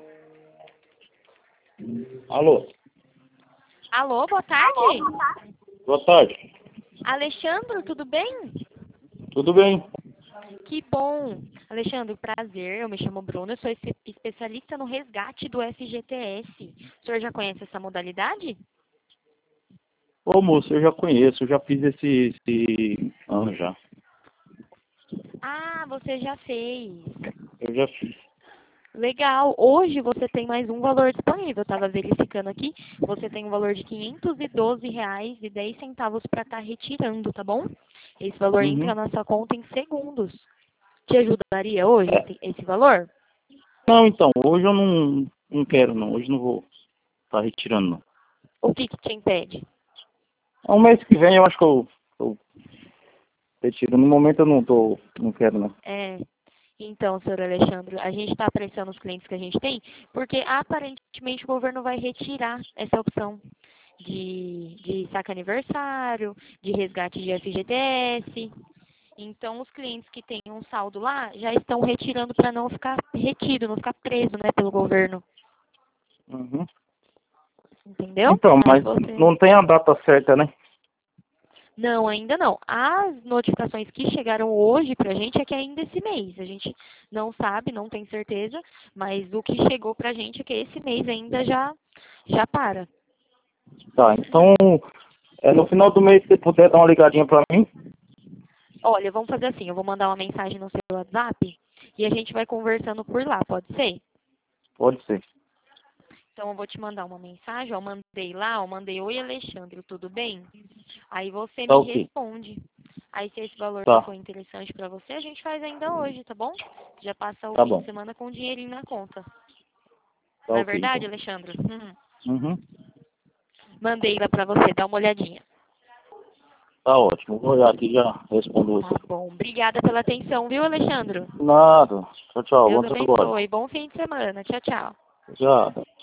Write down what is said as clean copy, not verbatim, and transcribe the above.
Alô? Alô, boa tarde. Boa tarde. Alexandro, tudo bem? Tudo bem? Que bom. Alexandro, prazer. Eu me chamo Bruno, eu sou especialista no resgate do FGTS. O senhor já conhece essa modalidade? Ô, moço, eu já conheço, eu já fiz esse ano já. Ah, você já fez. Eu já fiz. Legal. Hoje você tem mais um valor disponível. Eu estava verificando aqui. Você tem um valor de R$ 512,10 para estar retirando, tá bom? Esse valor Uhum. entra na sua conta em segundos. Te ajudaria hoje É. esse valor? Não, então, hoje eu não quero não, hoje não vou estar retirando não. O que te impede? Um mês que vem eu acho que eu retiro. No momento eu não quero não. Então, senhor Alexandre, a gente está apreciando os clientes que a gente tem, porque aparentemente o governo vai retirar essa opção de saque aniversário, de resgate de FGTS. Então, os clientes que têm um saldo lá já estão retirando para não ficar retido, não ficar preso, né, pelo governo. Uhum. Entendeu? Então, Aí mas você... não tem a data certa, né? Não, ainda não. As notificações que chegaram hoje pra gente é que é ainda esse mês. A gente não sabe, não tem certeza, mas o que chegou pra gente é que esse mês ainda já para. Tá, então, no final do mês, se você puder dar uma ligadinha pra mim. Olha, vamos fazer assim, eu vou mandar uma mensagem no seu WhatsApp e a gente vai conversando por lá, pode ser? Pode ser. Então eu vou te mandar uma mensagem, ó, eu mandei lá, eu mandei: oi Alexandre, tudo bem? Aí você Tá me ok. responde. Aí se esse valor Tá, for interessante pra você, a gente faz ainda hoje, tá bom? Já passa o tá fim de bom. semana com o dinheirinho na conta. Tá Não é ok, verdade, então. Alexandre? Uhum. Mandei lá pra você, dá uma olhadinha. Tá ótimo. Vou olhar aqui e já respondo Tá você. bom. Obrigada pela atenção, viu, Alexandre? Nada. Tchau, tchau. Deus Bom trabalho. abençoe. Bom fim de semana. Tchau, tchau. Já.